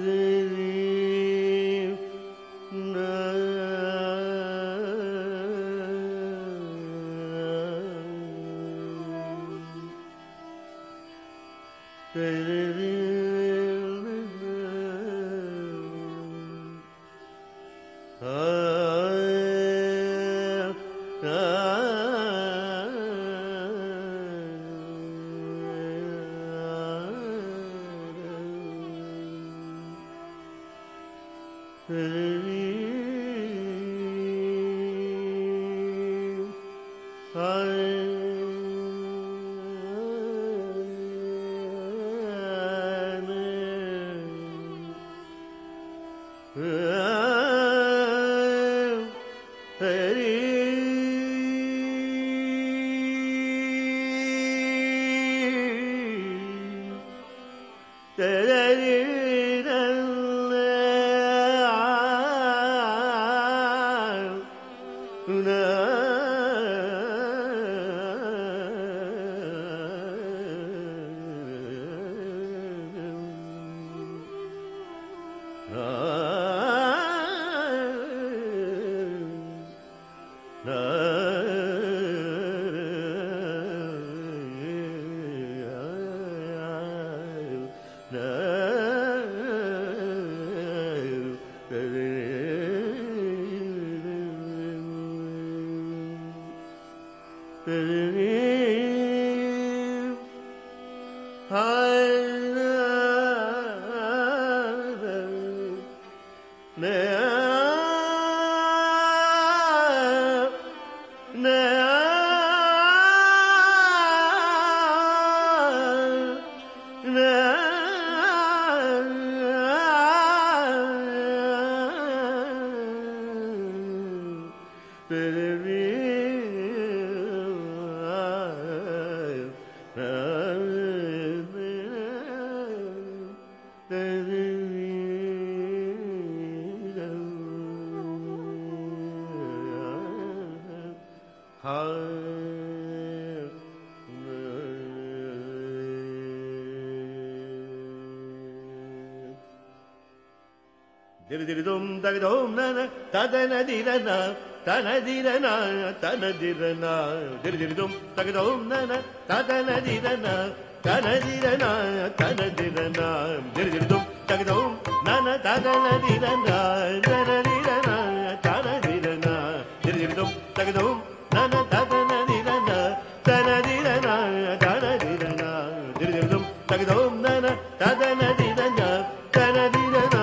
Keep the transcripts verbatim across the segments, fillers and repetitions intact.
Diridum dagdum nana tadanadirana tanadirana tanadirana diridum dagdum nana tadanadirana tanadirana tanadirana diridum dagdum nana tadanadirana tanadirana tanadirana diridum dagdum nana tadanadirana tanadirana tanadirana diridum dagdum nana tadanadirana tanadirana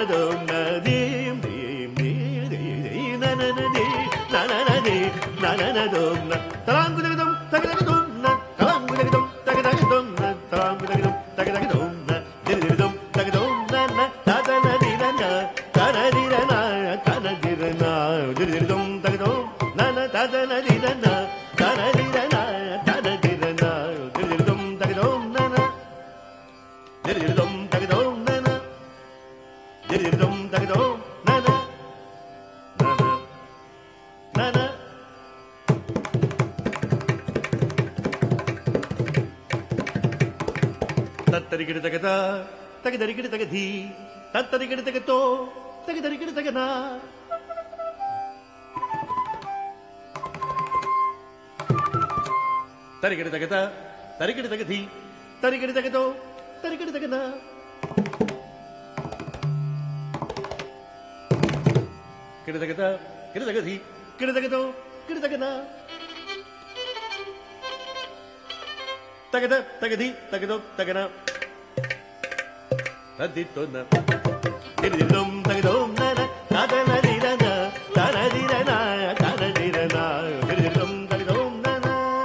na na nananadom na talangudagadom tagadagadom na talangudagadom tagadagadom na talangudagadom tagadagadom na diridiridom tagadom na na tadanadina tanadina tanadina diridiridom tagadom na na tadanadina tanadina tanadina diridiridom tagadom na na diridiridom tagadom na na diridiridom tagadom na na nana தத்தரிக்கிடு தகதா தகதரிக்கிடு தகதி தத்தரிக்கிடு தகதோ தகதரிக்கிடு தகனா தரிக்கிடு தகதா தரிக்கிடு தகதி தரிக்கிடு தகதோ தரிக்கிடு தகனா கிடு தகதா கிடு தகதி கிடு தகதோ கிடு தகனா தகத தகதி தகதோ தகனா ததித்தோன திரிதிரும் தகதோம் நன ததனதிரன தனதிரன தனதிரன திரிதிரும் தகதோம் நன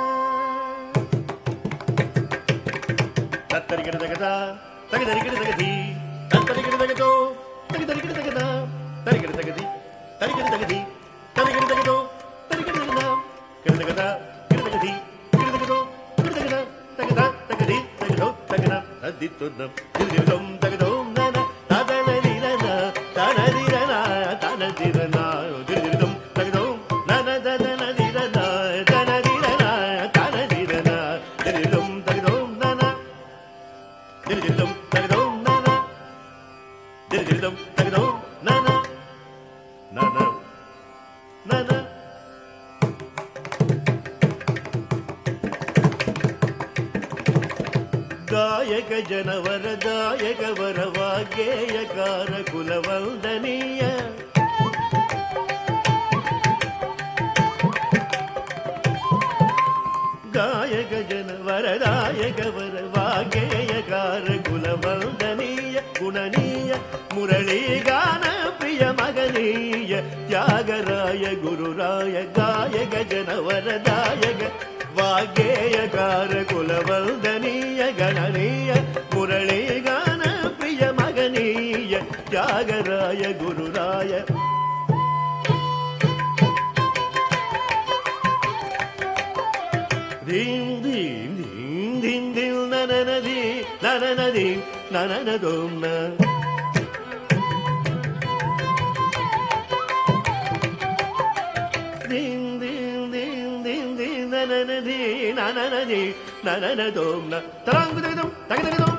தத்தரிக்கிடு தகதா தகதரிக்கிடு தகதி தத்தரிக்கிடு தகதோ தகதரிக்கிடு தகதா தரிக்கிடு தகதி தரிக்கிடு தகதி தரிக்கிடு தகதோ தரிக்கிடு தகதா கிடு தகதா கிடு தகதி கிடு தகதோ கிடு தகதா தகதா தகதி தகதோ தகனா ததித்தோன திரிதிரும் தகதோம் நன ததனதிரன தனதிரன தனதிரன திரிதிரும் தகதோம் நன ததனதிரன தனதிரன தனதிரன திரிதிரும் தகதோம் நன திரிதிரும் தகதோம் நன திரிதிரும் தகதோம் நன நன நன ಗಾಯಕ ಜನವರದಾಯಕ ವರವಾಗೇಯಕಾರ ಕುಲವಂದನೀಯ ಗಾಯಕ ಜನವರದಾಯಕ ವರವಾಗೇಯಕಾರ ಕುಲವಂದನೀಯ ಗುಣನೀಯ ಮುರಳೀಗಾನ ಪ್ರಿಯ ಮಗನೀಯ ತ್ಯಾಗರಾಯ ಗುರುರಾಯ ಗಾಯಕ ಜನವರದಾಯಕ வாகேயகார குலவந்தனீய கணனீய முரளிகான பிரிய மகனீய தியாகராய குருராய தீம் தீம் தீம் தீம் தீம் நனநதி நனநதி நனநதோம் ந நனநதி நனநதி நனநதோம் ந தராங்குதகதம் தகதகதம்